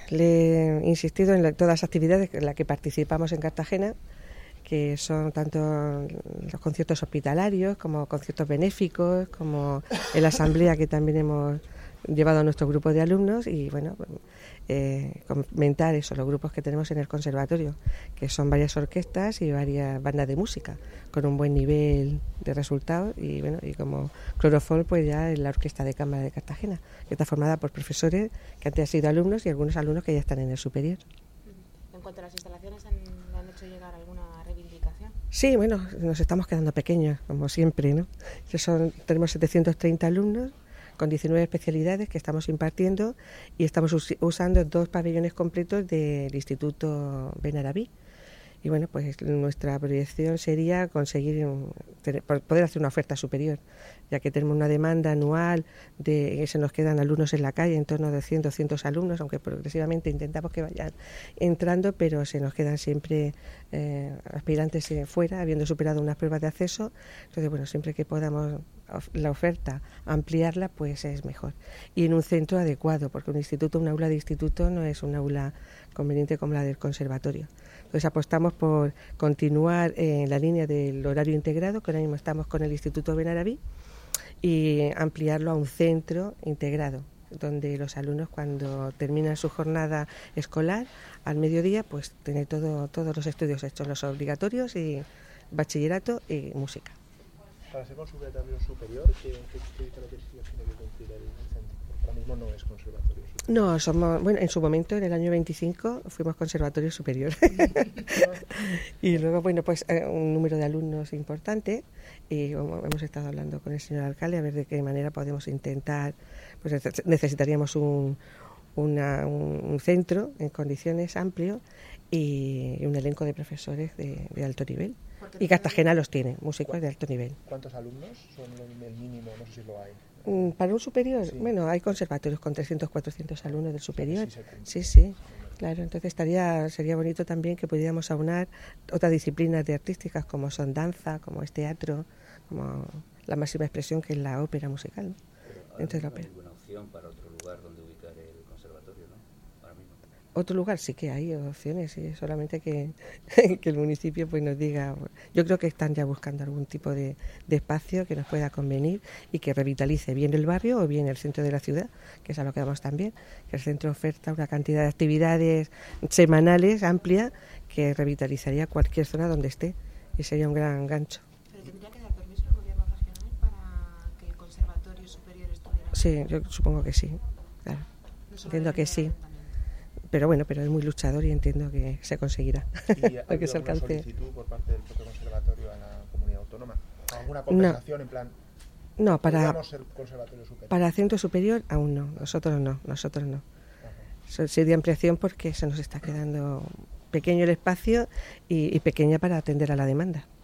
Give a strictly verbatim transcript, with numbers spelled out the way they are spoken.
le he insistido en la, todas las actividades en las que participamos en Cartagena, que son tanto los conciertos hospitalarios como conciertos benéficos, como la asamblea que también hemos llevado a nuestro grupo de alumnos y bueno, eh, comentar eso, los grupos que tenemos en el conservatorio, que son varias orquestas y varias bandas de música, con un buen nivel de resultados y bueno, y como Clorofol, pues ya es la Orquesta de Cámara de Cartagena, que está formada por profesores que antes han sido alumnos y algunos alumnos que ya están en el superior. En cuanto a las instalaciones, ¿han, ¿le han hecho llegar alguna reivindicación? Sí, bueno, nos estamos quedando pequeños, como siempre, ¿no? Que son, tenemos setecientos treinta alumnos con diecinueve especialidades que estamos impartiendo y estamos us- usando dos pabellones completos del Instituto Benarabí. Y bueno, pues nuestra proyección sería conseguir un, tener, poder hacer una oferta superior, ya que tenemos una demanda anual de se nos quedan alumnos en la calle, en torno de cien, doscientos alumnos, aunque progresivamente intentamos que vayan entrando, pero se nos quedan siempre eh, aspirantes fuera, habiendo superado unas pruebas de acceso. Entonces, bueno, siempre que podamos la oferta ampliarla, pues es mejor. Y en un centro adecuado, porque un instituto, un aula de instituto no es un aula conveniente como la del conservatorio. Entonces apostamos por continuar en la línea del horario integrado, que ahora mismo estamos con el Instituto Benarabí, y ampliarlo a un centro integrado, donde los alumnos cuando terminan su jornada escolar, al mediodía, pues tienen todo, todos los estudios hechos, los obligatorios y bachillerato y música. Para ser conservatorio superior, ¿qué, qué, qué características tiene que cumplir el centro? Porque ahora mismo no es conservatorio superior. No, somos, bueno, en su momento, en el año veinticinco, fuimos conservatorio superior. Y luego, bueno, pues eh, un número de alumnos importante y como hemos estado hablando con el señor alcalde a ver de qué manera podemos intentar, pues necesitaríamos un, una, un, un centro en condiciones amplio y un elenco de profesores de, de alto nivel. Y Cartagena los tiene, músicos de alto nivel. ¿Cuántos alumnos son el mínimo? No sé si lo hay. Para un superior, sí. Bueno, hay conservatorios con trescientos, cuatrocientos alumnos del superior. Sí, sí, claro. Entonces estaría sería bonito también que pudiéramos aunar otras disciplinas de artísticas como son danza, como es teatro, como la máxima expresión que es la ópera musical, ¿no? Entonces, ¿no hay ninguna opción para otro lugar donde ubicar el conservatorio, no? Ahora mismo. Otro lugar sí que hay opciones, sí, solamente que, que el municipio pues nos diga. Yo creo que están ya buscando algún tipo de, de espacio que nos pueda convenir y que revitalice bien el barrio o bien el centro de la ciudad, que es a lo que vamos también, que el centro oferta una cantidad de actividades semanales amplia que revitalizaría cualquier zona donde esté y sería un gran gancho. ¿Pero tendría que dar permiso el gobierno regional para que el conservatorio superior estuviera? Sí, yo supongo que sí, claro, no entiendo que sí. Pero bueno, pero es muy luchador y entiendo que se conseguirá. ¿Y ha que se alcance. Una solicitud por parte del propio conservatorio a la comunidad autónoma? ¿Alguna compensación no. en plan? No, para, el conservatorio superior? Para centro superior aún no, nosotros no, nosotros no. Ajá. Sería ampliación porque se nos está quedando pequeño el espacio y, y pequeña para atender a la demanda.